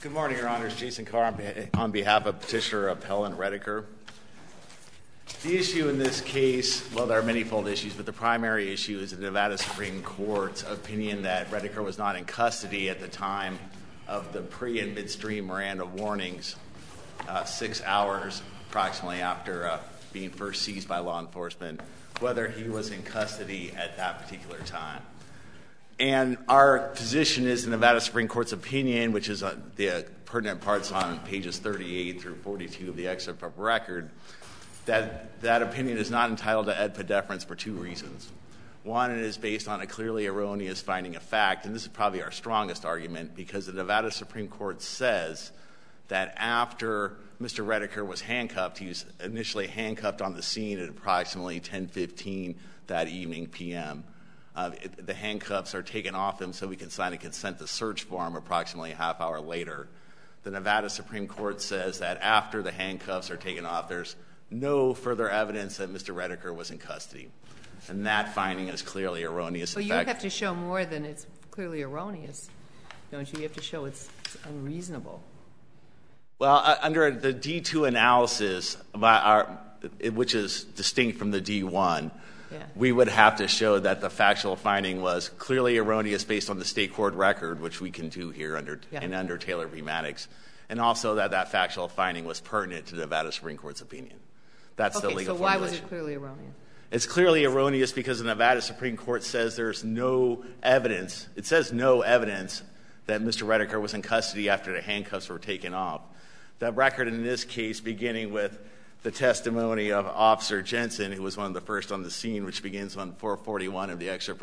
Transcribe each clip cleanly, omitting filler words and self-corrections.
Good morning, Your Honors. Jason Carr on behalf of Petitioner Appellant Redeker. The issue in this case, well, there are many-fold issues, but the primary issue is the Nevada Supreme Court's opinion that Redeker was not in custody at the time of the pre- and midstream Miranda warnings, 6 hours approximately after being first seized by law enforcement, whether he was in custody at that particular time. And our position is the Nevada Supreme Court's opinion, which is the pertinent parts on pages 38 through 42 of the excerpt of record, that opinion is not entitled to AEDPA deference for two reasons. One, it is based on a clearly erroneous finding of fact, and this is probably our strongest argument, because the Nevada Supreme Court says that after Mr. Redeker was handcuffed, he was initially handcuffed on the scene at approximately 10:15 that evening p.m. The handcuffs are taken off him so we can sign a consent to search form approximately a half hour later. The Nevada Supreme Court says that after the handcuffs are taken off, there's no further evidence that Mr. Redeker was in custody. And that finding is clearly erroneous. Well, you have to show more than it's clearly erroneous, don't you? You have to show it's unreasonable. Well, under the D2 analysis, which is distinct from the D1, we would have to show that the factual finding was clearly erroneous based on the state court record, which we can do here under Taylor v. Maddox, and also that factual finding was pertinent to the Nevada Supreme Court's opinion. That's the legal formulation. So why was it clearly erroneous? It's clearly erroneous because the Nevada Supreme Court says there's no evidence. It says no evidence that Mr. Redeker was in custody after the handcuffs were taken off. The record in this case, beginning with the testimony of Officer Jensen, who was one of the first on the scene, which begins on 441 of the excerpts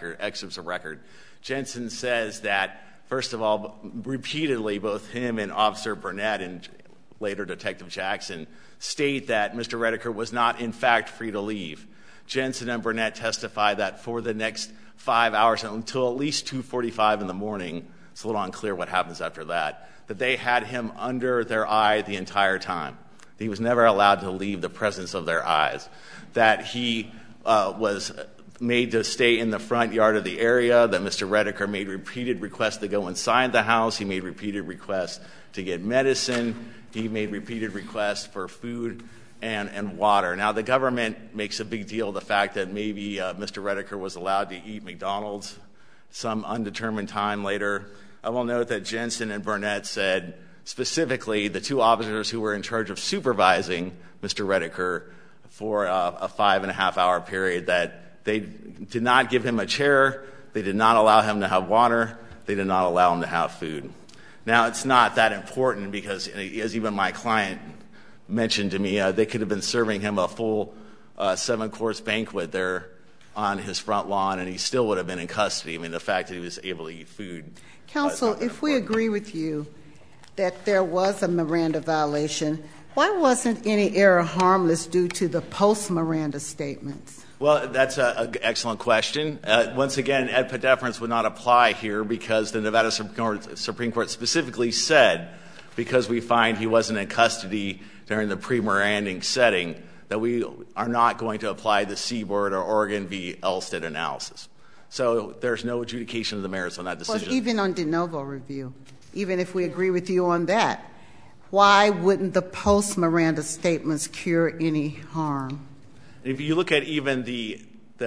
of record. Jensen says that, first of all, repeatedly, both him and Officer Burnett and later Detective Jackson state that Mr. Redeker was not, in fact, free to leave. Jensen and Burnett testify that for the next 5 hours, until at least 2:45 in the morning, it's a little unclear what happens after that they had him under their eye the entire time. He was never allowed to leave the presence of their eyes. That he was made to stay in the front yard of the area, that Mr. Redeker made repeated requests to go inside the house. He made repeated requests to get medicine. He made repeated requests for food and water. Now, the government makes a big deal of the fact that maybe Mr. Redeker was allowed to eat McDonald's some undetermined time later. I will note that Jensen and Burnett said, specifically, the two officers who were in charge of supervising Mr. Redeker for a 5.5 hour period, that they did not give him a chair, they did not allow him to have water, they did not allow him to have food. Now, it's not that important because, as even my client mentioned to me, they could have been serving him a full 7-course banquet there on his front lawn, and he still would have been in custody. I mean, the fact that he was able to eat food. Counsel, if we agree with you that there was a Miranda violation, why wasn't any error harmless due to the post-Miranda statements? Well, that's an excellent question. Once again, AEDPA deference would not apply here because the Nevada Supreme Court specifically said, because we find he wasn't in custody during the pre-Miranding setting, that we are not going to apply the Seaboard or Oregon v. Elstead analysis. So there's no adjudication of the merits on that decision. Well, even on de novo review, even if we agree with you on that, why wouldn't the post-Miranda statements cure any harm? If you look at even the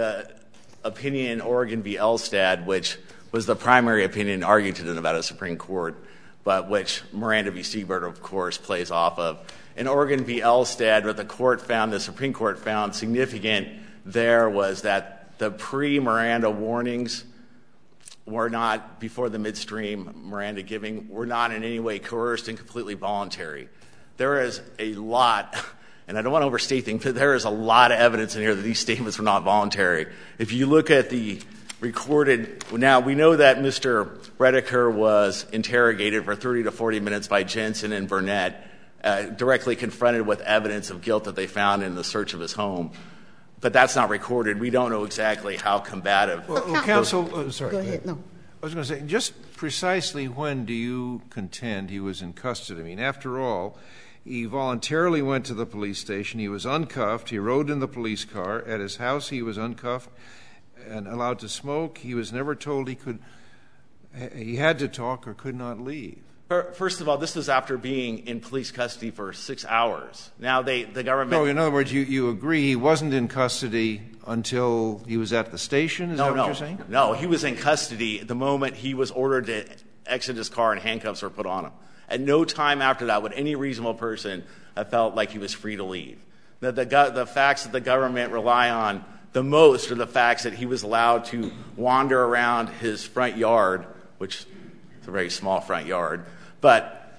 opinion in Oregon v. Elstead, which was the primary opinion argued to the Nevada Supreme Court, but which Miranda v. Seaboard, of course, plays off of. In Oregon v. Elstead, what the Supreme Court found significant there was that the pre-Miranda warnings were not, before the midstream Miranda giving, were not in any way coerced and completely voluntary. There is a lot, and I don't want to overstate things, but there is a lot of evidence in here that these statements were not voluntary. If you look at the recorded, now we know that Mr. Redeker was interrogated for 30 to 40 minutes by Jensen and Burnett, directly confronted with evidence of guilt that they found in the search of his home. But that's not recorded. We don't know exactly how combative. Well, counsel, sorry. Go ahead. No. I was going to say, just precisely when do you contend he was in custody? I mean, after all, he voluntarily went to the police station. He was uncuffed. He rode in the police car. At his house, he was uncuffed and allowed to smoke. He was never told he had to talk or could not leave. First of all, this was after being in police custody for 6 hours. Now, the government... No, in other words, you agree he wasn't in custody until he was at the station? Is that what you're saying? No, he was in custody the moment he was ordered to exit his car and handcuffs were put on him. At no time after that would any reasonable person have felt like he was free to leave. The facts that the government rely on the most are the facts that he was allowed to wander around his front yard, which is a very small front yard. But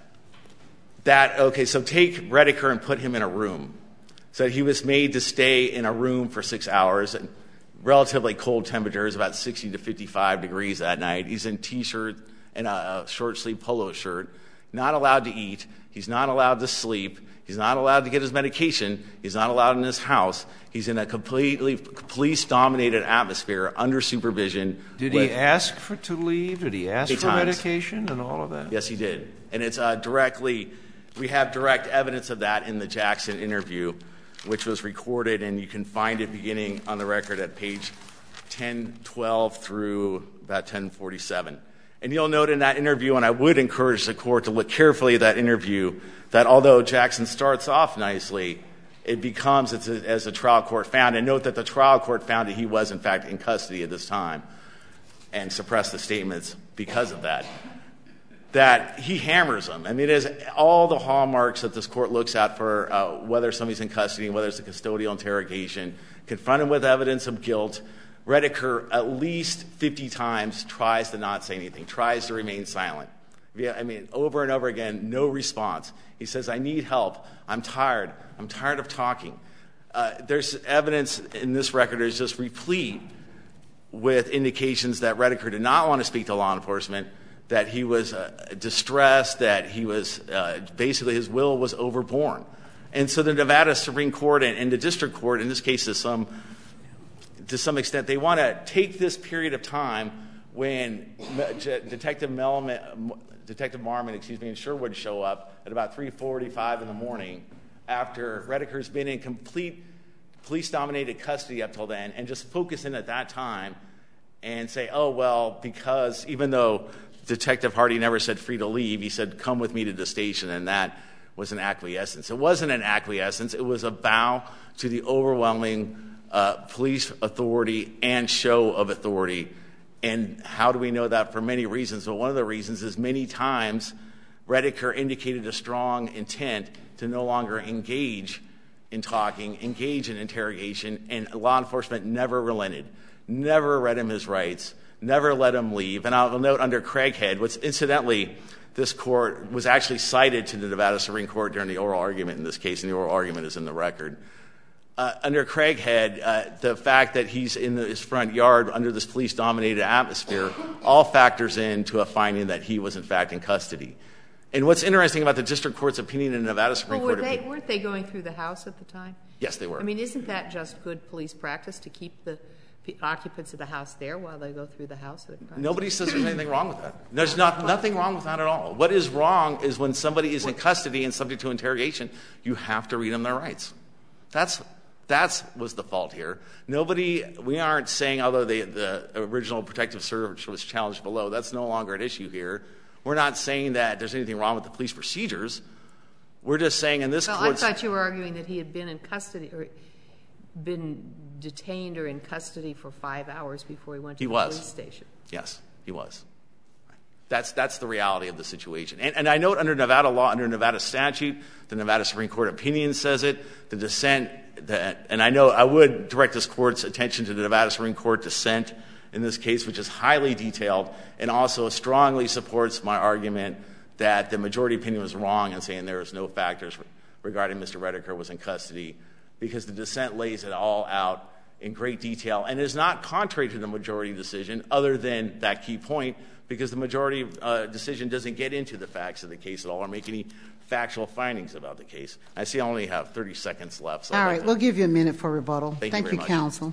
so take Redeker and put him in a room. So he was made to stay in a room for 6 hours, and relatively cold temperatures, about 60 to 55 degrees that night. He's in T-shirt and a short-sleeve polo shirt, not allowed to eat. He's not allowed to sleep. He's not allowed to get his medication. He's not allowed in his house. He's in a completely police-dominated atmosphere under supervision. Did he ask to leave? Did he ask for medication and all of that? Yes, he did. And it's we have direct evidence of that in the Jackson interview, which was recorded, and you can find it beginning on the record at page 1012 through about 1047. And you'll note in that interview, and I would encourage the court to look carefully at that interview, that although Jackson starts off nicely, it becomes, as the trial court found, and note that the trial court found that he was, in fact, in custody at this time and suppressed the statements because of that, that he hammers them. I mean, it is all the hallmarks that this court looks at for whether somebody's in custody and whether it's a custodial interrogation, confront him with evidence of guilt. Redeker at least 50 times tries to not say anything, tries to remain silent. I mean, over and over again, no response. He says, I need help. I'm tired. I'm tired of talking. There's evidence in this record that is just replete with indications that Redeker did not want to speak to law enforcement, that he was distressed, that he was basically his will was overborne. And so the Nevada Supreme Court and the district court, in this case to some extent, they want to take this period of time when Detective Marmon, and Sherwood show up at about 3:45 in the morning after Redeker's been in complete police-dominated custody up till then, and just focus in at that time and say, oh, well, because even though Detective Hardy never said free to leave, he said, come with me to the station, and that was an acquiescence. It wasn't an acquiescence. It was a bow to the overwhelming police authority and show of authority. And how do we know that? For many reasons. But one of the reasons is many times Redeker indicated a strong intent to no longer engage in talking, engage in interrogation, and law enforcement never relented, never read him his rights, never let him leave. And I'll note under Craighead, which incidentally, this court was actually cited to the Nevada Supreme Court during the oral argument in this case, and the oral argument is in the record. Under Craighead, the fact that he's in his front yard under this police-dominated atmosphere all factors into a finding that he was, in fact, in custody. And what's interesting about the district court's opinion in the Nevada Supreme Court... Weren't they going through the house at the time? Yes, they were. I mean, isn't that just good police practice to keep the occupants of the house there while they go through the house? Nobody says there's anything wrong with that. There's nothing wrong with that at all. What is wrong is when somebody is in custody and subject to interrogation, you have to read them their rights. That was the fault here. We aren't saying, although the original protective search was challenged below, that's no longer an issue here. We're not saying that there's anything wrong with the police procedures. We're just saying in this court's... I thought you were arguing that he had been in custody or been detained or in custody for 5 hours before he went to the police station. Yes, he was. That's the reality of the situation. And I note under Nevada law, under Nevada statute, the Nevada Supreme Court opinion says it, the dissent... And I know I would direct this court's attention to the Nevada Supreme Court dissent in this case, which is highly detailed and also strongly supports my argument that the majority opinion was wrong in saying there was no factors regarding Mr. Redeker was in custody, because the dissent lays it all out in great detail and is not contrary to the majority decision other than that key point, because the majority decision doesn't get into the facts of the case at all or make any factual findings about the case. I see I only have 30 seconds left. So all right, we'll give you a minute for rebuttal. Thank you very much. Counsel.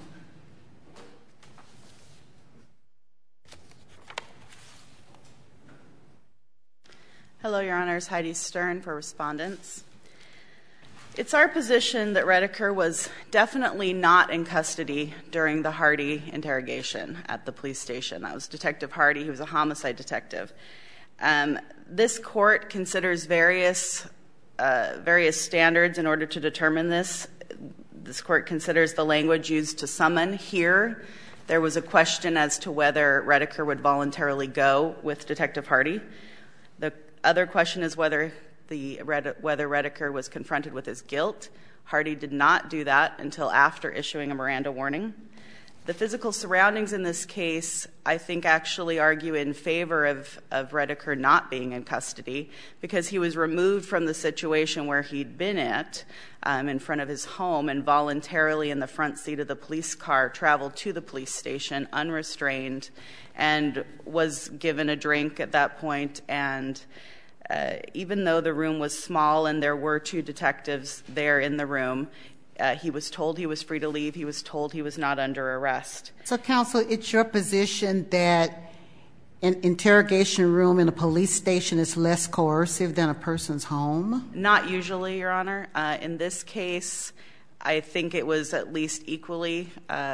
Hello, Your Honors. Heidi Stern for respondents. It's our position that Redeker was definitely not in custody during the Hardy interrogation at the police station. That was Detective Hardy. He was a homicide detective. This court considers various standards in order to determine this. This court considers the language used to summon. Here, there was a question as to whether Redeker would voluntarily go with Detective Hardy. The other question is whether Redeker was confronted with his guilt. Hardy did not do that until after issuing a Miranda warning. The physical surroundings in this case, I think, actually argue in favor of Redeker not being in custody, because he was removed from the situation where he'd been at in front of his home, and voluntarily in the front seat of the police car traveled to the police station unrestrained and was given a drink at that point. And even though the room was small and there were 2 detectives there in the room, he was told he was free to leave. He was told he was not under arrest. So, counsel, it's your position that an interrogation room in a police station is less coercive than a person's home? Not usually, Your Honor. In this case, I think it was at least equally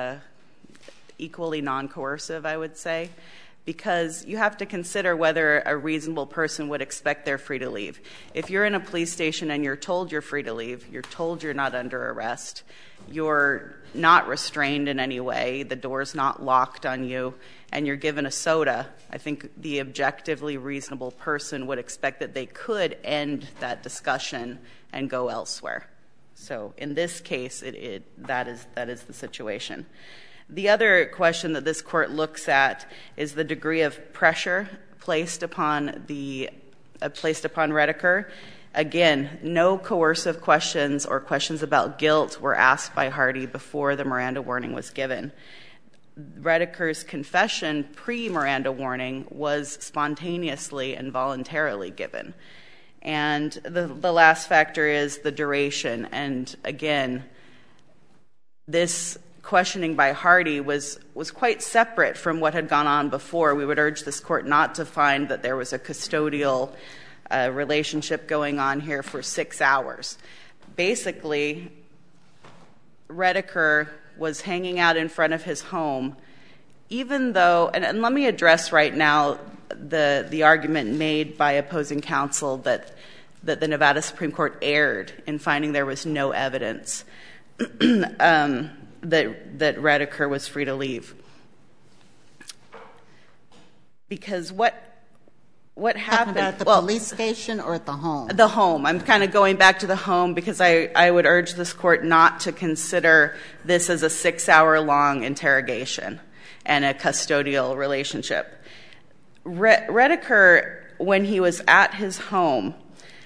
non-coercive, I would say, because you have to consider whether a reasonable person would expect they're free to leave. If you're in a police station and you're told you're free to leave, you're told you're not under arrest, you're not restrained in any way, the door's not locked on you, and you're given a soda, I think the objectively reasonable person would expect that they could end that discussion and go elsewhere. So in this case, that is the situation. The other question that this court looks at is the degree of pressure placed upon Redeker. Again, no coercive questions or questions about guilt were asked by Hardy before the Miranda warning was given. Redeker's confession pre-Miranda warning was spontaneously and voluntarily given. And the last factor is the duration. And again, this questioning by Hardy was quite separate from what had gone on before. We would urge this court not to find that there was a custodial relationship going on here for 6 hours. Basically, Redeker was hanging out in front of his home, even though, and let me address right now the argument made by opposing counsel that the Nevada Supreme Court erred in finding there was no evidence that Redeker was free to leave. Because what happened? At the police station or at the home? The home. I'm kind of going back to the home because I would urge this court not to consider this as a 6-hour-long interrogation and a custodial relationship. Redeker, when he was at his home,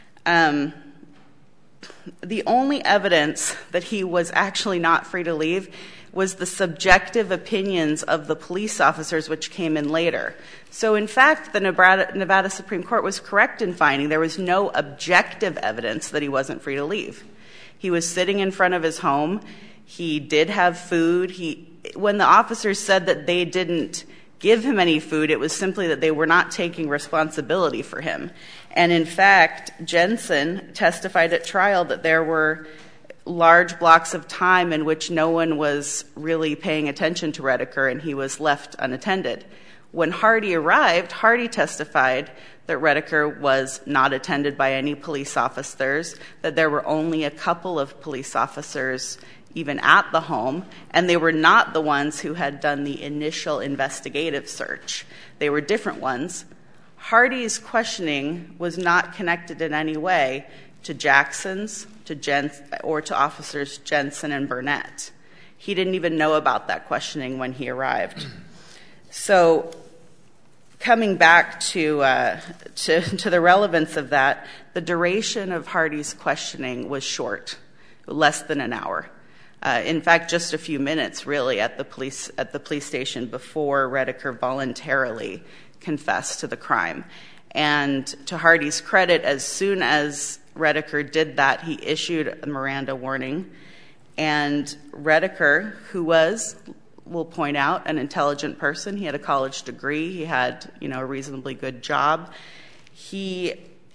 the only evidence that he was actually not free to leave was the subjective opinions of the police officers, which came in later. So, in fact, the Nevada Supreme Court was correct in finding there was no objective evidence that he wasn't free to leave. He was sitting in front of his home. He did have food. When the officers said that they didn't give him any food, it was simply that they were not taking responsibility for him. And in fact, Jensen testified at trial that there were large blocks of time in which no one was really paying attention to Redeker and he was left unattended. When Hardy arrived, Hardy testified that Redeker was not attended by any police officers, that there were only a couple of police officers even at the home, and they were not the ones who had done the initial investigative search. They were different ones. Hardy's questioning was not connected in any way to Jackson's, or to officers Jensen and Burnett. He didn't even know about that questioning when he arrived. So, coming back to the relevance of that, the duration of Hardy's questioning was short, less than an hour. In fact, just a few minutes, really, at the police station before Redeker voluntarily confessed to the crime. And to Hardy's credit, as soon as Redeker did that, he issued a Miranda warning. And Redeker, who was, we'll point out, an intelligent person, he had a college degree, he had, a reasonably good job, he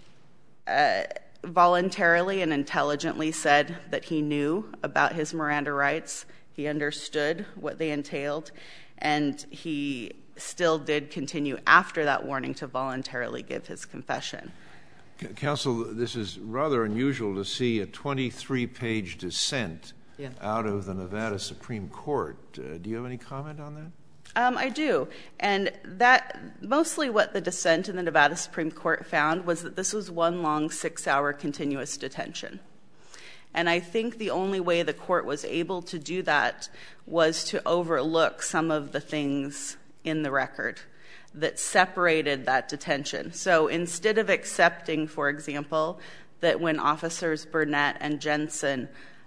voluntarily and intelligently said that he knew about his Miranda rights, he understood what they entailed, and he still did continue after that warning to voluntarily give his confession. Counsel, this is rather unusual to see a 23-page dissent out of the Nevada Supreme Court. Do you have any comment on that? I do. And that mostly what the dissent in the Nevada Supreme Court found was that this was one long 6-hour continuous detention. And I think the only way the court was able to do that was to overlook some of the things in the record that separated that detention. So instead of accepting, for example, that when Officers Burnett and Jensen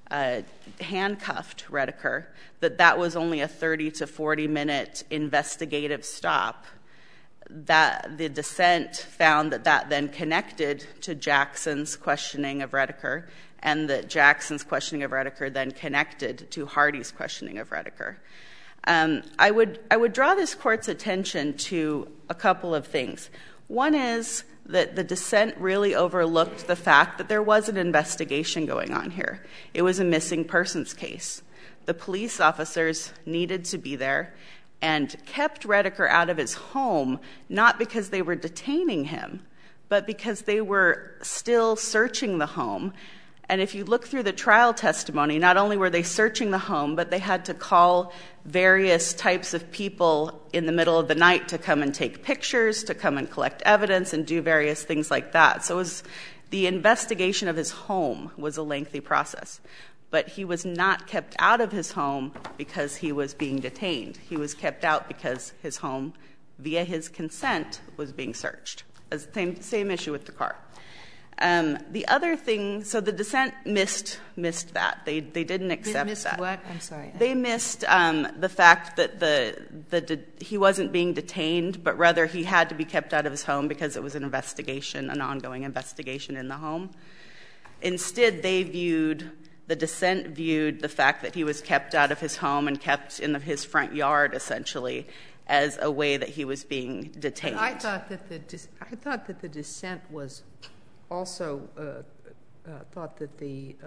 handcuffed Redeker, that was only a 30 to 40-minute investigative stop, that the dissent found that then connected to Jackson's questioning of Redeker, and that Jackson's questioning of Redeker then connected to Hardy's questioning of Redeker. I would draw this court's attention to a couple of things. One is that the dissent really overlooked the fact that there was an investigation going on here. It was a missing persons case. The police officers needed to be there and kept Redeker out of his home, not because they were detaining him, but because they were still searching the home. And if you look through the trial testimony, not only were they searching the home, but they had to call various types of people in the middle of the night to come and take pictures, to come and collect evidence, and do various things like that. So the investigation of his home was a lengthy process. But he was not kept out of his home because he was being detained. He was kept out because his home, via his consent, was being searched. Same issue with the car. The other thing, so the dissent missed that. They didn't accept missed that. What? I'm sorry. They missed the fact that he wasn't being detained, but rather he had to be kept out of his home because it was an investigation, an ongoing investigation in the home. Instead, the dissent viewed the fact that he was kept out of his home and kept in his front yard, essentially, as a way that he was being detained. But I thought that the dissent was also thought that the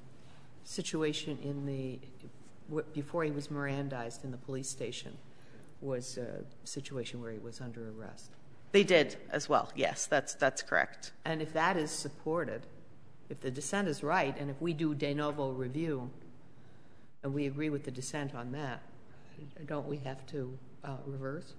situation before he was Mirandized in the police station was a situation where he was under arrest. They did as well. Yes, that's correct. And if that is supported, if the dissent is right, and if we do de novo review, and we agree with the dissent on that, don't we have to reverse?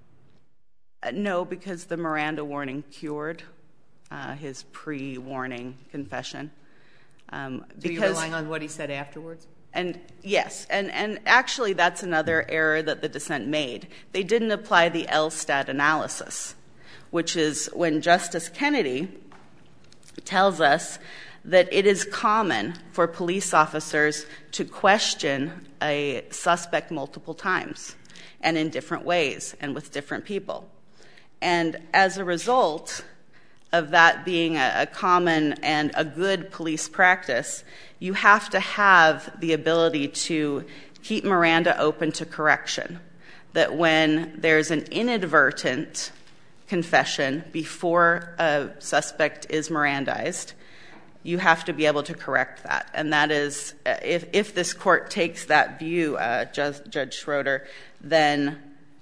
No, because the Miranda warning cured his pre-warning confession. So you're relying on what he said afterwards? And yes, and actually that's another error that the dissent made. They didn't apply the LSTAT analysis, which is when Justice Kennedy tells us that it is common for police officers to question a suspect multiple times and in different ways and with different people. And as a result of that being a common and a good police practice, you have to have the ability to keep Miranda open to correction. That when there's an inadvertent confession before a suspect is Mirandized, you have to be able to correct that. And that is, if this court takes that view, Judge Schroeder, then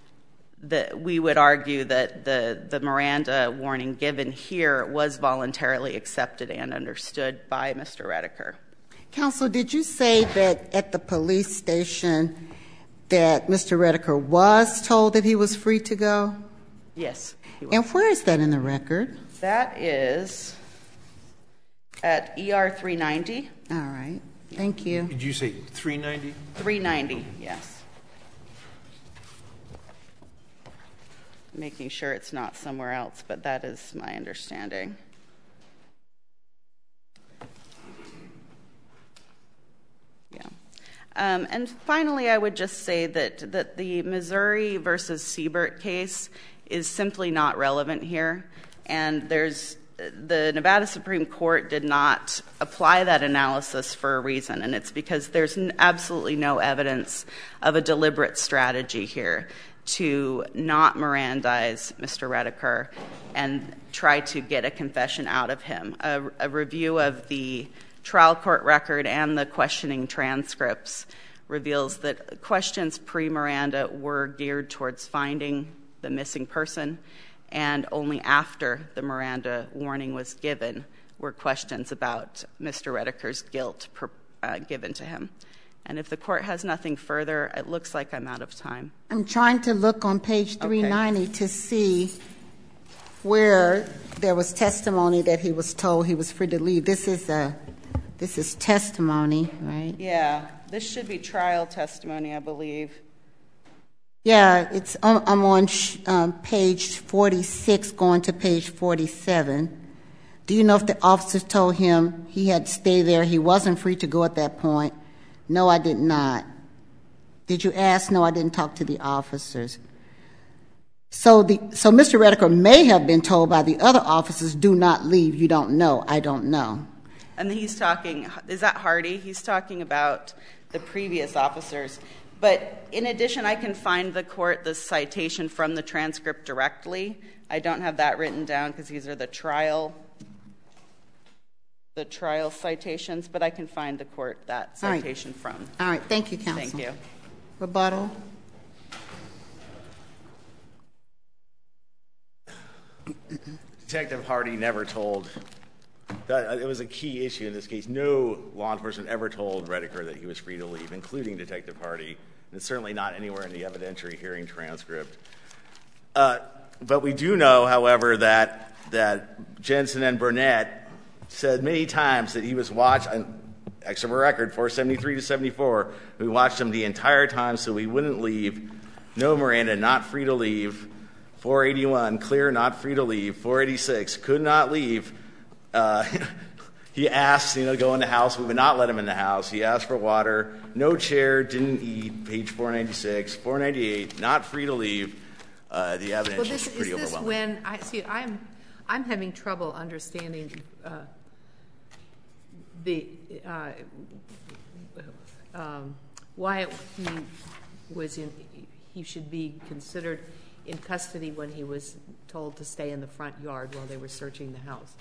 we would argue that the Miranda warning given here was voluntarily accepted and understood by Mr. Redeker. Counsel, did you say that at the police station that Mr. Redeker was told that he was free to go? Yes, he was. And where is that in the record? That is at ER 390. All right. Thank you. Did you say 390? 390, yes. Making sure it's not somewhere else, but that is my understanding. Yeah. And finally, I would just say that the Missouri versus Siebert case is simply not relevant here. And the Nevada Supreme Court did not apply that analysis for a reason, and it's because there's absolutely no evidence of a deliberate strategy here to not Mirandize Mr. Redeker and try to get a confession out of him. A review of the trial court record and the questioning transcripts reveals that questions pre-Miranda were geared towards finding the missing person, and only after the Miranda warning was given were questions about Mr. Redeker's guilt given to him. And if the court has nothing further, it looks like I'm out of time. I'm trying to look on page 390 to see where there was testimony that he was told he was free to leave. This is testimony, right? Yeah, this should be trial testimony, I believe. Yeah, I'm on page 46 going to page 47. Do you know if the officers told him he had to stay there? He wasn't free to go at that point. No, I did not. Did you ask? No, I didn't talk to the officers. So Mr. Redeker may have been told by the other officers, do not leave. You don't know. I don't know. And he's talking, is that Hardy? He's talking about the previous officers. But in addition, I can find the court the citation from the transcript directly. I don't have that written down because these are the trial citations, but I can find the court that citation from. All right. Thank you, counsel. Thank you. Rebuttal. Detective Hardy never told, it was a key issue in this case, no law enforcement ever told Redeker that he was free to leave, including Detective Hardy. And it's certainly not anywhere in the evidentiary hearing transcript. But we do know, however, that Jensen and Burnett said many times that he was watched, extra record, 473 to 74, we watched him the entire time so he wouldn't leave. No Miranda, not free to leave. 481, clear, not free to leave. 486, could not leave. He asked, to go in the house. We would not let him in the house. He asked for water. No chair, didn't eat. Page 496. 498, not free to leave. The evidence is pretty overwhelming. I'm having trouble understanding why he should be considered in custody when he was told to stay in the front yard while they were searching the house.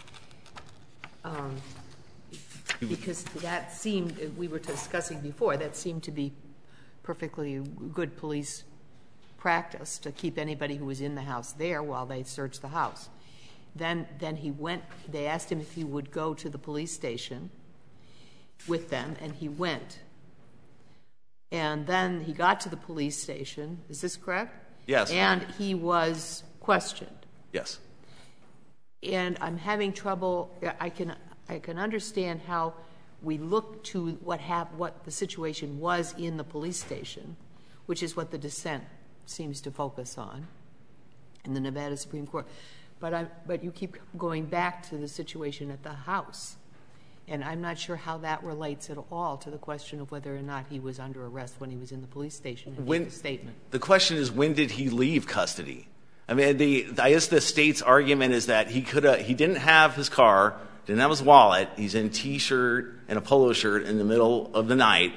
Because that seemed, we were discussing before, that seemed to be perfectly good police practice to keep anybody who was in the house there while they searched the house. Then he went, they asked him if he would go to the police station with them, and he went. And then he got to the police station. Is this correct? Yes. And he was questioned. Yes. And I'm having trouble, I can understand how we look to what the situation was in the police station, which is what the dissent seems to focus on in the Nevada Supreme Court. But you keep going back to the situation at the house. And I'm not sure how that relates at all to the question of whether or not he was under arrest when he was in the police station and gave a statement. The question is, when did he leave custody? I mean, I guess the state's argument is that he didn't have his car, didn't have his wallet. He's in a T-shirt and a polo shirt in the middle of the night.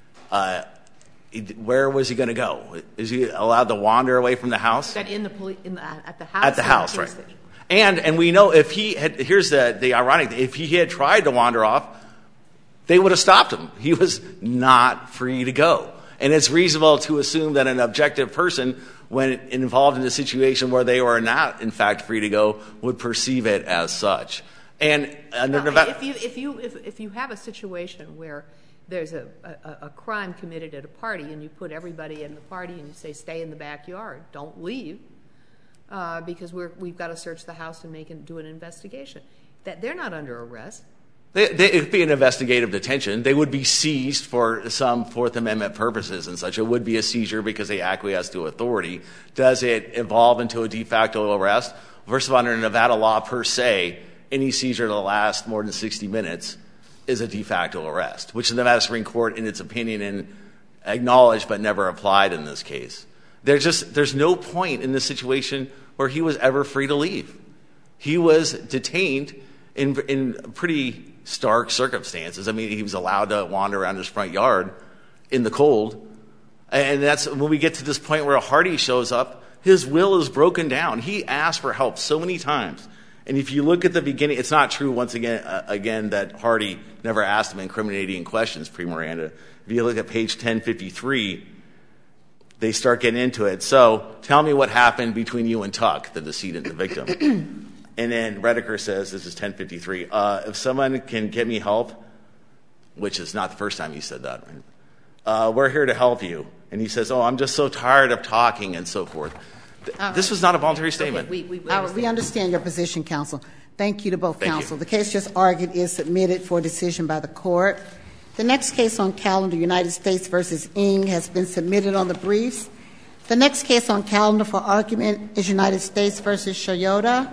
Where was he going to go? Is he allowed to wander away from the house? At the house? At the house, right. And we know if he had, here's the ironic, if he had tried to wander off, they would have stopped him. He was not free to go. And it's reasonable to assume that an objective person, when involved in a situation where they were not, in fact, free to go, would perceive it as such. And under Nevada, if you have a situation where there's a crime committed at a party and you put everybody in the party and you say, stay in the backyard, don't leave, because we've got to search the house and do an investigation, that they're not under arrest. It would be an investigative detention. They would be seized for some Fourth Amendment purposes and such. It would be a seizure because they acquiesce to authority. Does it evolve into a de facto arrest? First of all, under Nevada law per se, any seizure that lasts more than 60 minutes is a de facto arrest, which the Nevada Supreme Court, in its opinion, acknowledged but never applied in this case. There's no point in this situation where he was ever free to leave. He was detained in pretty stark circumstances. I mean, he was allowed to wander around his front yard in the cold. And that's when we get to this point where Hardy shows up, his will is broken down. He asked for help so many times. And if you look at the beginning, it's not true, once again, that Hardy never asked him incriminating questions pre-Miranda. If you look at page 1053, they start getting into it. So tell me what happened between you and Tuck, the decedent, the victim. And then Redeker says, this is 1053, if someone can get me help, which is not the first time he said that, right? We're here to help you. And he says, I'm just so tired of talking and so forth. This was not a voluntary statement. Okay, We understand your position, counsel. Thank you to both counsel. The case just argued is submitted for decision by the court. The next case on calendar, United States v. Ng, has been submitted on the briefs. The next case on calendar for argument is United States v. Shoyota.